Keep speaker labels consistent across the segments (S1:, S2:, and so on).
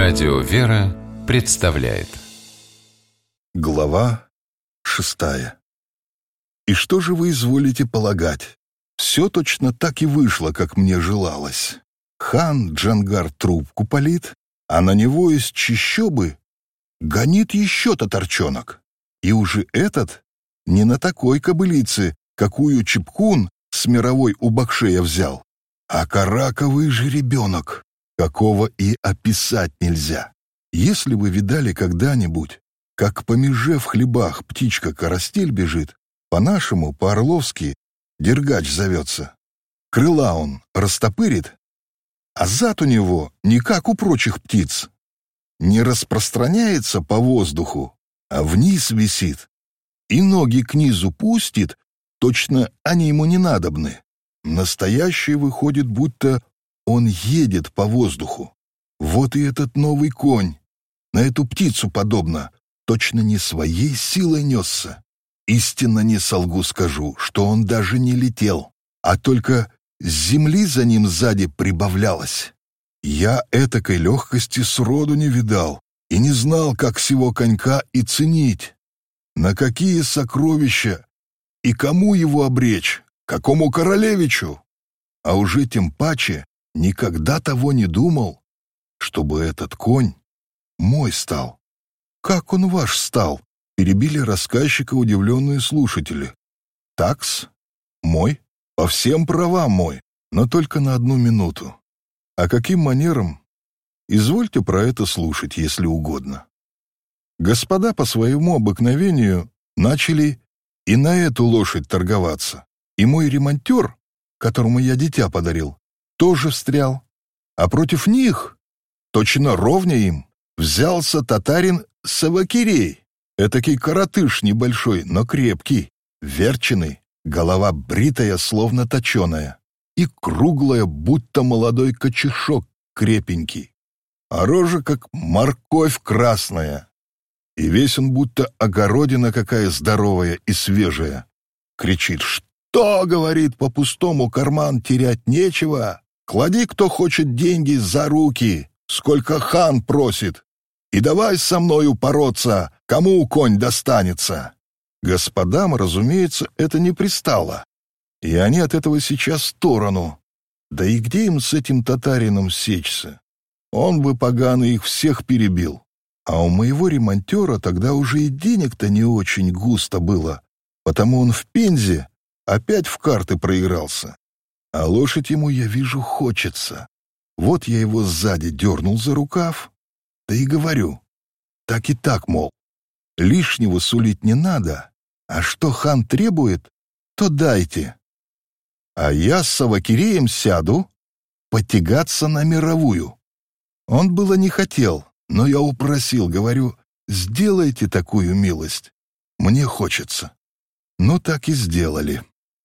S1: Радио «Вера» представляет.
S2: Глава 6. И что же вы изволите полагать? Все точно так и вышло, как мне желалось. Хан Джангар трубку палит, а на него из чащобы гонит еще татарчонок. И уже этот не на такой кобылице, какую Чипкун с мировой у Бакшея взял, а караковый жеребенок, какого и описать нельзя. Если вы видали когда-нибудь, как по меже в хлебах птичка-карастель бежит, по-нашему, по-орловски, дергач зовется. Крыла он растопырит, а зад у него не как у прочих птиц. Не распространяется по воздуху, а вниз висит. И ноги к низу пустит, точно они ему не надобны. Настоящий выходит, будто он едет по воздуху. Вот и этот новый конь, на эту птицу подобно, точно не своей силой несся. Истинно не солгу скажу, что он даже не летел, а только с земли за ним сзади прибавлялось. Я этакой легкости сроду не видал и не знал, как сего конька и ценить. На какие сокровища и кому его обречь, какому королевичу? А уже тем паче никогда того не думал, чтобы этот конь мой стал. «Как он ваш стал?» — перебили рассказчика удивленные слушатели. «Такс, мой, по всем правам мой, но только на одну минуту. А каким манером? Извольте про это слушать, если угодно». Господа по своему обыкновению начали и на эту лошадь торговаться, и мой ремонтер, которому я дитя подарил, тоже встрял, а против них, точно ровня им, взялся татарин Савакирей, этакий коротыш небольшой, но крепкий, верченый, голова бритая, словно точеная, и круглая, будто молодой кочешок крепенький, а рожа, как морковь красная, и весь он, будто огородина какая здоровая и свежая. Кричит: «Что, — говорит, — по-пустому карман терять нечего? Клади, кто хочет, деньги за руки, сколько хан просит, и давай со мною бороться, кому конь достанется». Господам, разумеется, это не пристало, и они от этого сейчас в сторону. Да и где им с этим татарином сечься? Он бы поганый их всех перебил. А у моего ремонтера тогда уже и денег-то не очень густо было, потому он в Пензе опять в карты проигрался. А лошадь ему, я вижу, хочется. Вот я его сзади дернул за рукав, да и говорю: так и так, мол, лишнего сулить не надо, а что хан требует, то дайте. А я с Савакиреем сяду потягаться на мировую. Он было не хотел, но я упросил, говорю: сделайте такую милость, мне хочется. Ну так и сделали.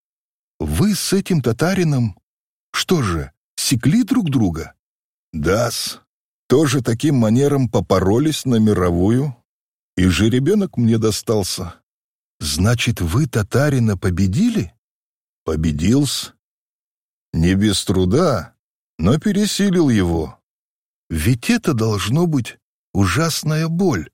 S2: Вы с этим татарином, что же, секли друг друга? Да-с, тоже таким манером попоролись на мировую, и жеребенок мне достался. Значит, вы татарина победили? Победил-с. Не без труда, но пересилил его. Ведь это должно быть ужасная боль.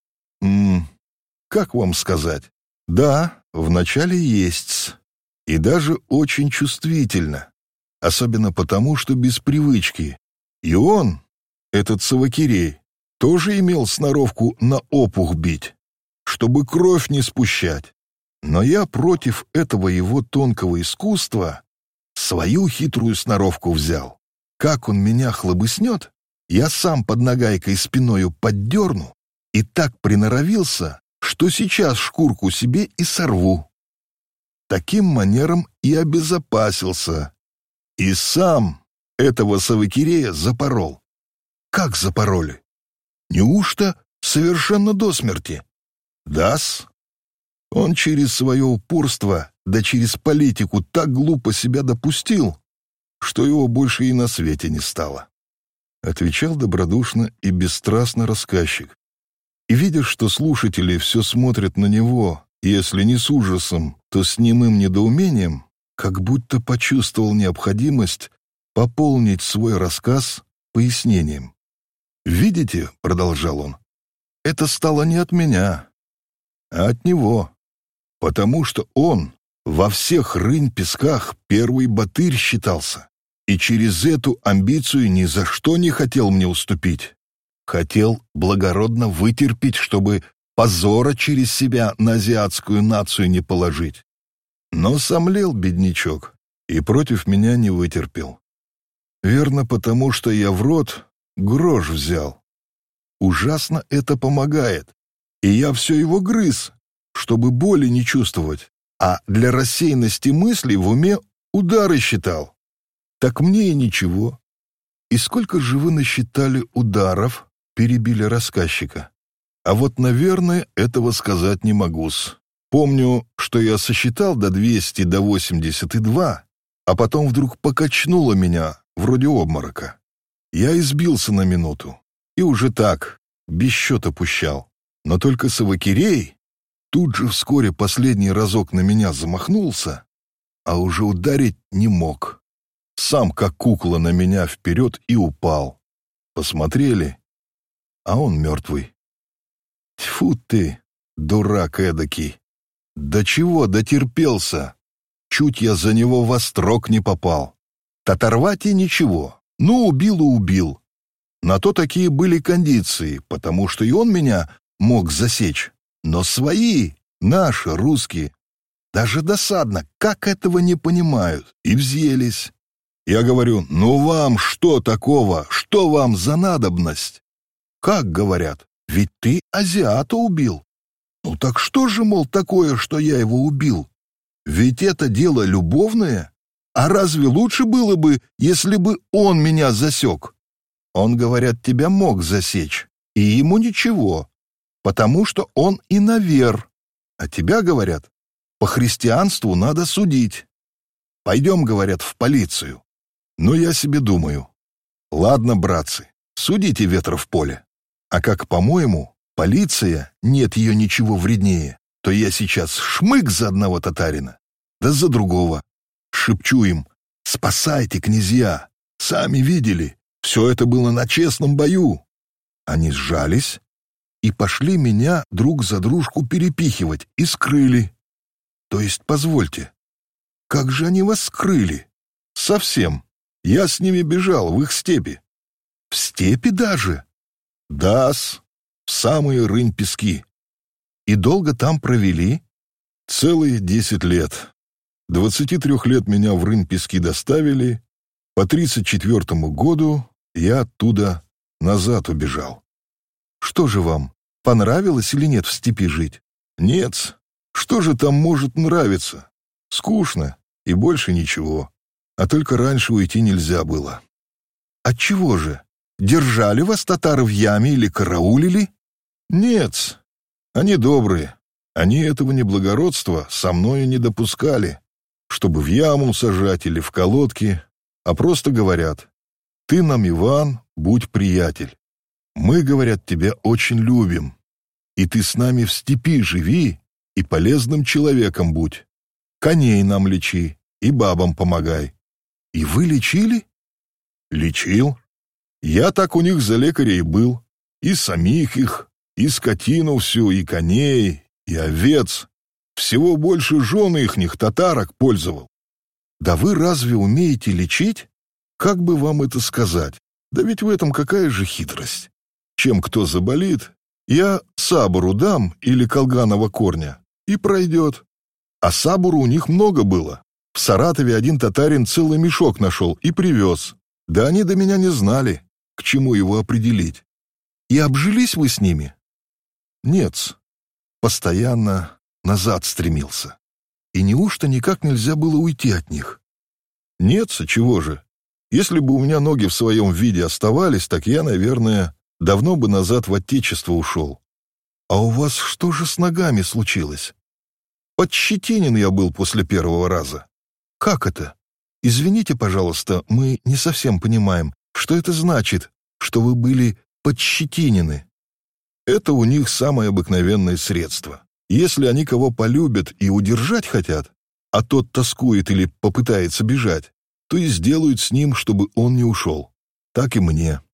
S2: Как вам сказать? Да, вначале есть-с. И даже очень чувствительно. Особенно потому, что без привычки. И он, этот Савакирей, тоже имел сноровку на опух бить, чтобы кровь не спущать. Но я против этого его тонкого искусства свою хитрую сноровку взял. Как он меня хлобыснет, я сам под нагайкой спиною поддерну и так приноровился, что сейчас шкурку себе и сорву. Таким манером и обезопасился. И сам этого Савакирея запорол. Как запороли? Неужто совершенно до смерти? Да-с. Он через свое упорство, да через политику так глупо себя допустил, что его больше и на свете не стало. Отвечал добродушно и бесстрастно рассказчик. И, видя, что слушатели все смотрят на него, если не с ужасом, то с немым недоумением, как будто почувствовал необходимость пополнить свой рассказ пояснением. «Видите, — продолжал он, — это стало не от меня, а от него, потому что он во всех рынь-песках первый богатырь считался, и через эту амбицию ни за что не хотел мне уступить. Хотел благородно вытерпеть, чтобы позора через себя на азиатскую нацию не положить. Но сомлел беднячок и против меня не вытерпел. Верно, потому что я в рот грош взял. Ужасно это помогает, и я все его грыз, чтобы боли не чувствовать, а для рассеянности мыслей в уме удары считал. Так мне и ничего. И сколько же вы насчитали ударов?» — перебили рассказчика. «А вот, наверное, этого сказать не могу-с. Помню, что я сосчитал до 200, до 82, а потом вдруг покачнуло меня, вроде обморока. Я избился на минуту, и уже так, без счета пущал. Но только Савакирей тут же вскоре последний разок на меня замахнулся, а уже ударить не мог. Сам, как кукла, на меня вперед и упал. Посмотрели, а он мертвый. Тьфу ты, дурак эдакий! До чего дотерпелся? Чуть я за него во строк не попал. Татарвати ничего, ну убил и убил. На то такие были кондиции, потому что и он меня мог засечь. Но свои, наши, русские, даже досадно, как этого не понимают, и взъелись. Я говорю: ну вам что такого, что вам за надобность? Как говорят, ведь ты азиата убил. Ну так что же, мол, такое, что я его убил? Ведь это дело любовное. А разве лучше было бы, если бы он меня засек? Он, говорят, тебя мог засечь, и ему ничего, потому что он иновер. А тебя, говорят, по христианству надо судить. Пойдем, говорят, в полицию. Но я себе думаю: ладно, братцы, судите ветра в поле. А как, по-моему, полиция, нет ее ничего вреднее, то я сейчас шмык за одного татарина, да за другого. Шепчу им: спасайте, князья, сами видели, все это было на честном бою. Они сжались и пошли меня друг за дружку перепихивать и скрыли. То есть, позвольте, как же они вас скрыли? Совсем. Я с ними бежал в их степи. В степи даже? Да-с, в самые рынь-пески. И долго там провели? Целые 10 лет. 23 лет меня в рынь-пески доставили. По 34 году я оттуда назад убежал. Что же вам, понравилось или нет в степи жить? Нет. Что же там может нравиться? Скучно и больше ничего. А только раньше уйти нельзя было. Отчего же? Держали вас татары в яме или караулили? Нет. Они добрые. Они этого неблагородства со мною не допускали, чтобы в яму сажать или в колодки, а просто говорят: ты нам, Иван, будь приятель. Мы, говорят, тебя очень любим, и ты с нами в степи живи и полезным человеком будь. Коней нам лечи и бабам помогай. И вы лечили? Лечил. Я так у них за лекаря и был. И самих их, и скотину всю, и коней, и овец. Всего больше жены ихних татарок пользовал. Да вы разве умеете лечить? Как бы вам это сказать? Да ведь в этом какая же хитрость. Чем кто заболит, я сабуру дам или колганова корня, и пройдет. А сабуру у них много было. В Саратове один татарин целый мешок нашел и привез. Да они до меня не знали, к чему его определить. И обжились вы с ними? Нет, постоянно назад стремился. И неужто никак нельзя было уйти от них? Нет, чего же. Если бы у меня ноги в своем виде оставались, так я, наверное, давно бы назад в отечество ушел. А у вас что же с ногами случилось? Подщетинен я был после первого раза. Как это? Извините, пожалуйста, мы не совсем понимаем, что это значит, что вы были подщетинены. Это у них самое обыкновенное средство. Если они кого полюбят и удержать хотят, а тот тоскует или попытается бежать, то и сделают с ним, чтобы он не ушел. Так и мне.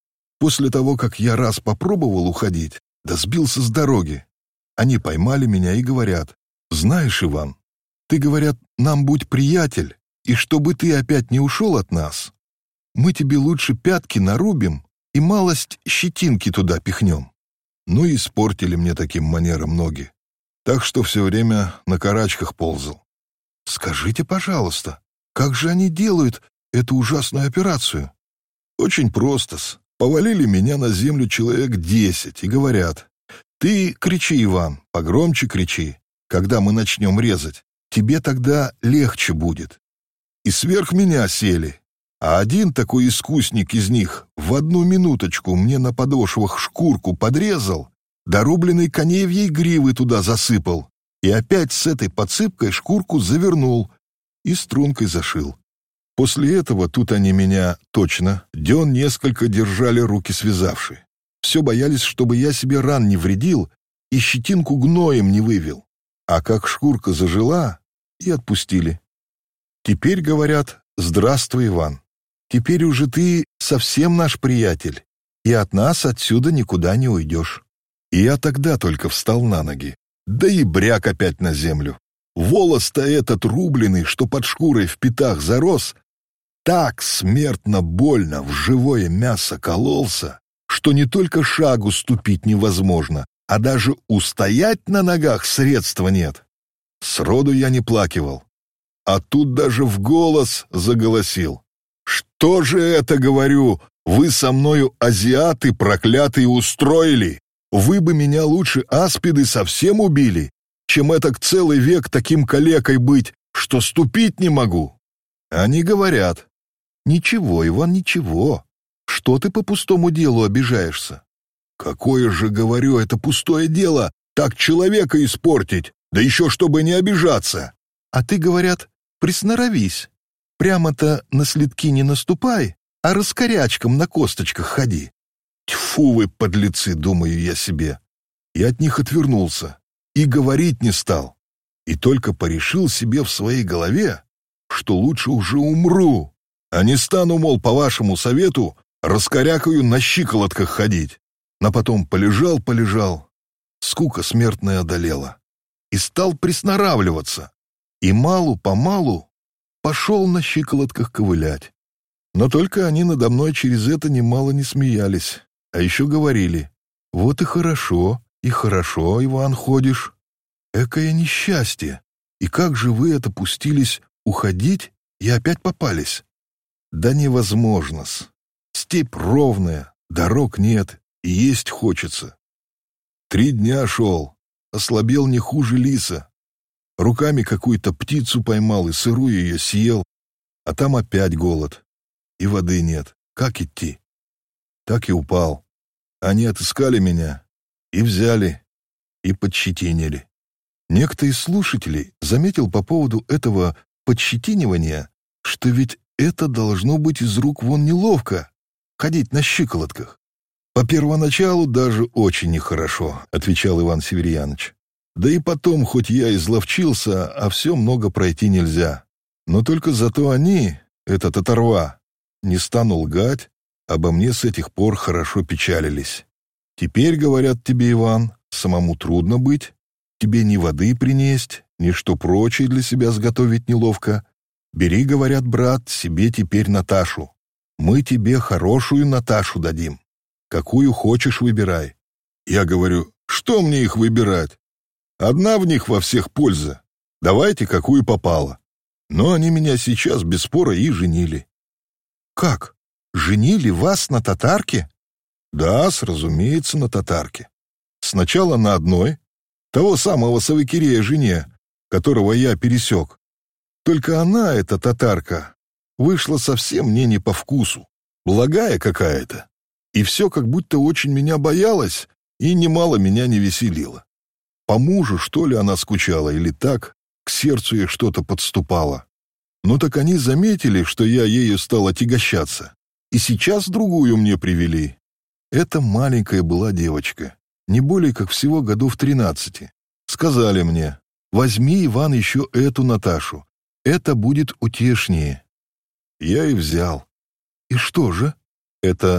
S2: После того, как я раз попробовал уходить, да сбился с дороги, они поймали меня и говорят: «Знаешь, Иван, ты, говорят, нам будь приятель, и чтобы ты опять не ушел от нас, мы тебе лучше пятки нарубим и малость щетинки туда пихнем». Ну и испортили мне таким манером ноги, так что все время на карачках ползал. Скажите, пожалуйста, как же они делают эту ужасную операцию? Очень просто-с. Повалили меня на землю человек 10 и говорят: «Ты кричи, Иван, погромче кричи, когда мы начнем резать, тебе тогда легче будет». И сверх меня сели, а один такой искусник из них в 1 минуточку мне на подошвах шкурку подрезал, дорубленной коневьей гривы туда засыпал и опять с этой подсыпкой шкурку завернул и стрункой зашил. После этого тут они меня точно дён несколько держали руки связавши. Все боялись, чтобы я себе ран не вредил и щетинку гноем не вывел. А как шкурка зажила, и отпустили. Теперь говорят: «Здравствуй, Иван. Теперь уже ты совсем наш приятель, и от нас отсюда никуда не уйдешь». И я тогда только встал на ноги, да и бряк опять на землю. Волос-то этот рубленый, что под шкурой в пятах зарос, так смертно больно в живое мясо кололся, что не только шагу ступить невозможно, а даже устоять на ногах средства нет. Сроду я не плакивал, а тут даже в голос заголосил: «Что же это, говорю, вы со мною, азиаты проклятые, устроили? Вы бы меня лучше аспиды совсем убили, чем этак целый век таким калекой быть, что ступить не могу». Они говорят: «Ничего, Иван, ничего. Что ты по пустому делу обижаешься?» «Какое же, говорю, это пустое дело, так человека испортить, да еще чтобы не обижаться». «А ты, говорят, присноровись. Прямо-то на следки не наступай, а раскорячком на косточках ходи». Тьфу вы, подлецы, думаю я себе. И от них отвернулся, и говорить не стал, и только порешил себе в своей голове, что лучше уже умру, а не стану, мол, по вашему совету, раскорякаю на щиколотках ходить. Но потом полежал, скука смертная одолела, и стал присноравливаться, и малу-помалу пошел на щиколотках ковылять. Но только они надо мной через это немало не смеялись, а еще говорили: «Вот и хорошо, Иван, ходишь. Экое несчастье, и как же вы это пустились уходить и опять попались?» «Да невозможно-с. Степь ровная, дорог нет, и есть хочется. 3 дня шел, ослабел не хуже лиса. Руками какую-то птицу поймал и сырую ее съел, а там опять голод. И воды нет. Как идти?» Так и упал. Они отыскали меня и взяли, и подщетинили. Некто из слушателей заметил по поводу этого подщетинивания, что ведь это должно быть из рук вон неловко — ходить на щиколотках. «По первоначалу даже очень нехорошо», — отвечал Иван Северьяныч. «Да и потом, хоть я изловчился, а все много пройти нельзя. Но только зато они, этот оторва, не стану лгать, обо мне с этих пор хорошо печалились. Теперь, говорят тебе, Иван, самому трудно быть, тебе ни воды принесть, ни что прочее для себя сготовить неловко. Бери, говорят, брат, себе теперь Наташу. Мы тебе хорошую Наташу дадим. Какую хочешь выбирай». Я говорю: «Что мне их выбирать? Одна в них во всех польза. Давайте, какую попало». Но они меня сейчас без спора и женили. «Как? Женили вас на татарке?» «Да, разумеется, на татарке. Сначала на одной, того самого Савыкирея жене, которого я пересек. Только она, эта татарка, вышла совсем мне не по вкусу, благая какая-то, и все как будто очень меня боялась и немало меня не веселила. По мужу, что ли, она скучала или так, к сердцу ей что-то подступало. Ну так они заметили, что я ею стал отягощаться, и сейчас другую мне привели. Это маленькая была девочка, не более как всего годов 13. Сказали мне: «Возьми, Иван, еще эту Наташу, это будет утешнее». Я и взял. И что же? Это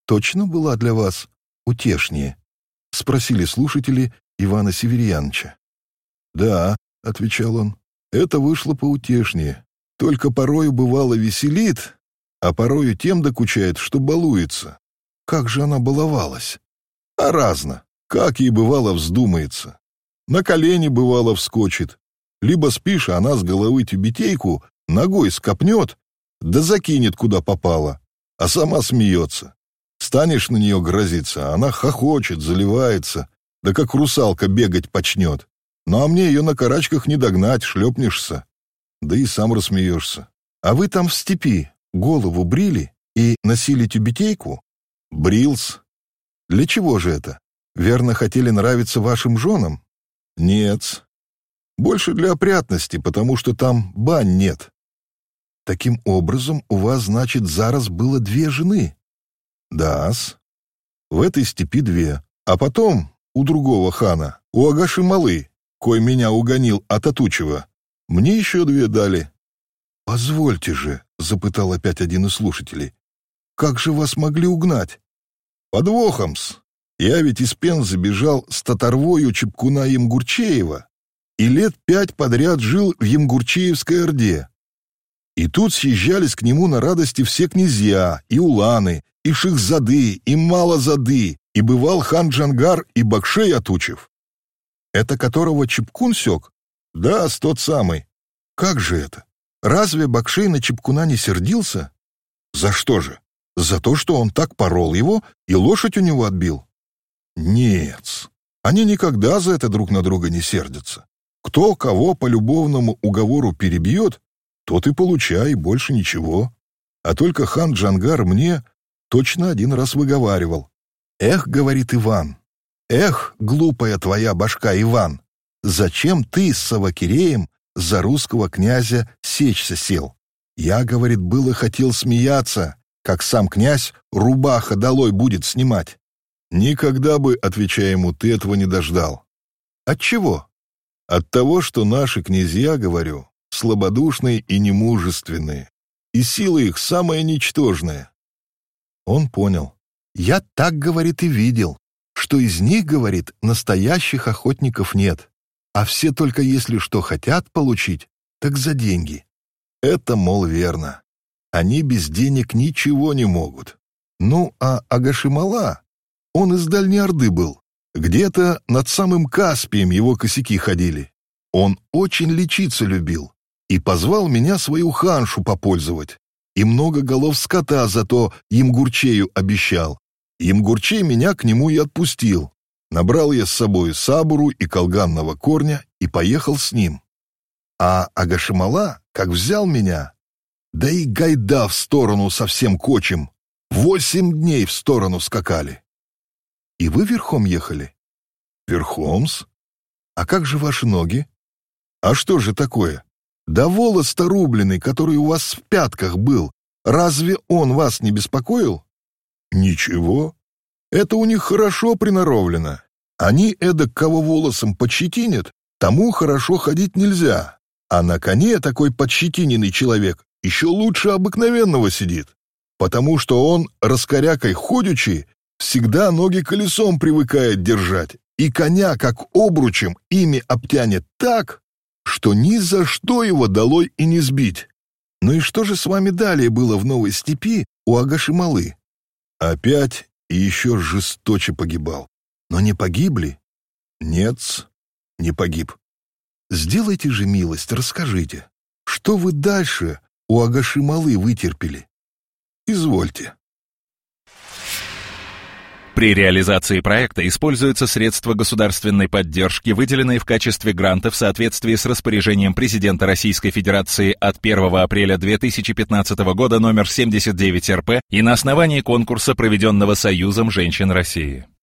S2: точно была для вас утешнее?» — спросили слушатели Ивана Северьяновича. «Да», — отвечал он, — «это вышло поутешнее. Только порою бывало веселит, а порою тем докучает, что балуется. Как же она баловалась? А разно, как ей бывало вздумается. На колени бывало вскочит. Либо спишь, а она с головы тюбетейку ногой скопнет, да закинет куда попало, а сама смеется. Станешь на нее грозиться, она хохочет, заливается, да как русалка бегать почнет. Ну а мне ее на карачках не догнать, шлепнешься, да и сам рассмеешься. А вы там в степи голову брили и носили тюбетейку? Брился. Для чего же это? Верно, хотели нравиться вашим женам? Нет. Больше для опрятности, потому что там бань нет. Таким образом, у вас, значит, зараз было 2 жены? Да-с. В этой степи 2. А потом у другого хана, у Агаши-Малы, кой меня угонил от Атучева, мне еще 2 дали. «Позвольте же», — запытал опять один из слушателей, — «как же вас могли угнать?» «Подвохом-с. Я ведь из Пензы бежал с татарвою Чепкуна Емгурчеева и лет 5 подряд жил в Емгурчеевской орде. И тут съезжались к нему на радости все князья, и уланы, и шихзады, и малозады, и бывал хан Джангар и Бакшей Атучев». «Это которого Чепкун сёк?» «Да, тот самый». «Как же это? Разве Бакшей на Чепкуна не сердился?» «За что же? За то, что он так порол его и лошадь у него отбил?» «Нет, они никогда за это друг на друга не сердятся. Кто кого по любовному уговору перебьет, тот и получай, больше ничего. А только хан Джангар мне точно 1 раз выговаривал. «Эх, — говорит Иван, — эх, глупая твоя башка, Иван, зачем ты с Савакиреем за русского князя сечься сел? Я, — говорит, — было хотел смеяться, как сам князь рубаха долой будет снимать». «Никогда бы, — отвечая ему, — ты этого не дождал». «Отчего?» «От того, что наши князья, — говорю, — слабодушные и немужественные, и сила их самая ничтожная». Он понял. «Я так, — говорит, — и видел, что из них, — говорит, — настоящих охотников нет, а все только если что хотят получить, так за деньги. Это, мол, верно. Они без денег ничего не могут. Ну, а Агаши-Мала, он из Дальней Орды был. Где-то над самым Каспием его косяки ходили. Он очень лечиться любил и позвал меня свою ханшу попользовать. И много голов скота зато Емгурчею обещал. Емгурчей меня к нему и отпустил. Набрал я с собой сабуру и колганного корня и поехал с ним. А Агаши-Мала, как взял меня, да и гайда в сторону совсем кочем. 8 дней в сторону скакали». «И вы верхом ехали?» «Верхом-с. А как же ваши ноги?» «А что же такое? Да волос-то рубленый, который у вас в пятках был, разве он вас не беспокоил?» «Ничего. Это у них хорошо приноровлено. Они эдак кого волосом подщетинят, тому хорошо ходить нельзя. А на коне такой подщетиненный человек еще лучше обыкновенного сидит, потому что он, раскорякой ходячи, всегда ноги колесом привыкает держать, и коня, как обручем, ими обтянет так, что ни за что его долой и не сбить. Ну и что же с вами далее было в Новой степи у Агаши-Малы?» «Опять и еще жесточе погибал». «Но не погибли?» «Нет, не погиб». «Сделайте же милость, расскажите, что вы дальше у Агаши-Малы вытерпели?» «Извольте».
S3: При реализации проекта используются средства государственной поддержки, выделенные в качестве гранта в соответствии с распоряжением президента Российской Федерации от 1 апреля 2015 года номер 79 РП и на основании конкурса, проведенного Союзом женщин России.